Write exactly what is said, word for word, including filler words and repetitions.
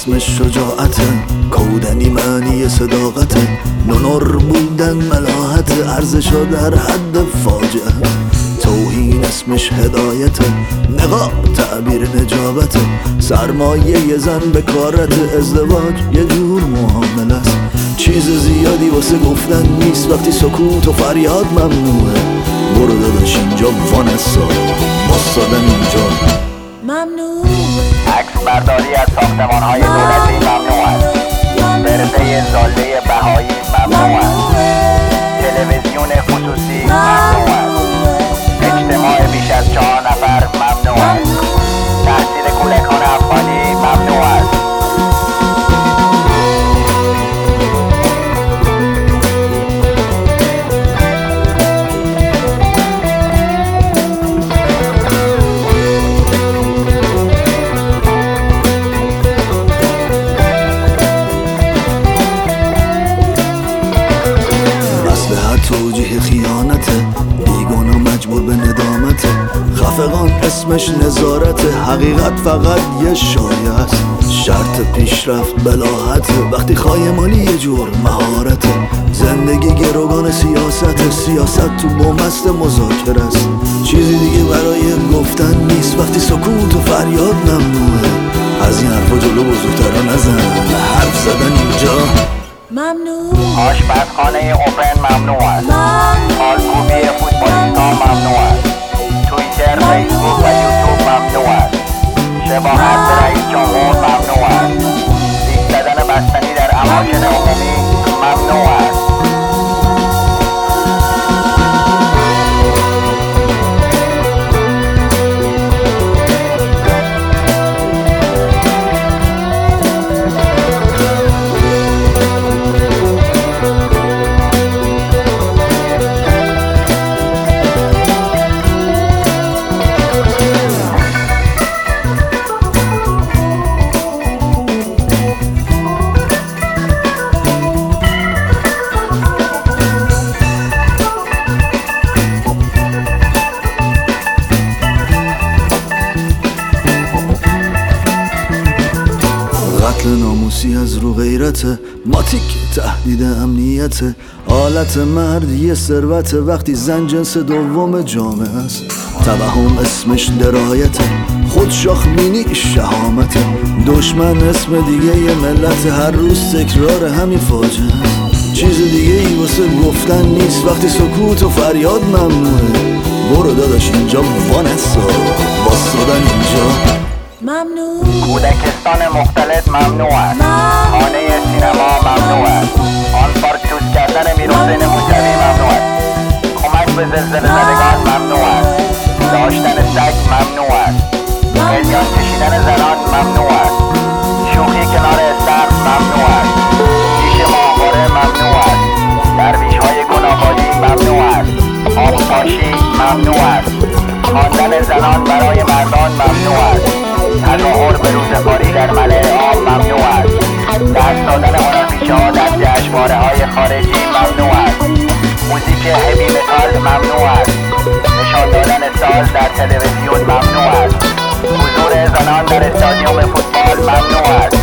اسمش شجاعته، کودنی معنی صداقته، نونر بودن ملاحت، ارزشا در حد فاجعه. توهین اسمش هدایته، نقاب تعبیر نجابته، سرمایه یه زن به کارت، ازدواج یه جور معامله است. چیز زیادی واسه گفتن نیست وقتی سکوت و فریاد ممنوعه. برو داداش اینجا وانسا، واسادن اینجا ممنوعه. عکس برداری از ساختمان های دولتی ممنوع است. برده زاله بهایی ممنوع است. تلویزیون خصوصی ممنوع است. اجتماع بیش از چهار نفر ممنوع است. تحصیل کودکان افغانی ممنوع است. توجیه خیانته، بیگانا مجبور به ندامته، خفقان اسمش نظارته، حقیقت فقط یه شایعه است. شرط پیشرفت بلاحته، وقتی خایمانی یه جور مهارته. زندگی گروگان سیاسته، سیاست تو بومست مذاکره است. چیزی دیگه برای گفتن نیست وقتی سکوت و فریاد ممنوعه. از این حرفا جلو بزرگترا نزن، حرف زدن اینجا ممنوع. آشپزخانه اوپن ممنوع است. خالکوبی فوتبالیستان ممنوع است. توییتر، فیسبوک و یوتیوب ممنوع است. شباهت به رئیس جمهور ممنوع است. لیک زدن بستنی در اماکن عمومی ممنوع است. قتل ناموسی از رو غیرته، ماتیک تهدید امنیته، آلت مرد یه ثروته، وقتی زن جنس دوم جامعه است. توهم اسمش درایته، خود شاخ مینی شهامته، دشمن اسم دیگه یه ملت، هر روز تکرار همین فاجعه است. چیز دیگه ای واسه گفتن نیست وقتی سکوت و فریاد ممنوعه. برو داداش اینجا وانسا، واسادن اینجا ممنوع. کودکستان مختلط ممنوع است. خانه سینما ممنوع است. آن پارک دوست کردن میرحسین موسوی ممنوع است. کمک به زلزله زدگان ممنوع است. داشتن سگ ممنوع است. قلیان کشیدن زنان ممنوع است. شوخی کنار استخر ممنوع است. جیش ماهواره ممنوع است. درویش های گناه‌بازی ممنوع است. آبپاشی ممنوع است. خواندن زنان برای مردان ممنوع است. تظاهر به روزگاری در ملع عام ممنوع است. دست دادن هنرپیشه ها در جشنواره های خارجی ممنوع است. موزیک هوی متال ممنوع است. نشان دادن ساز در تلویزیون ممنوع است. حضور زنان در استادیوم فوتبال ممنوع است.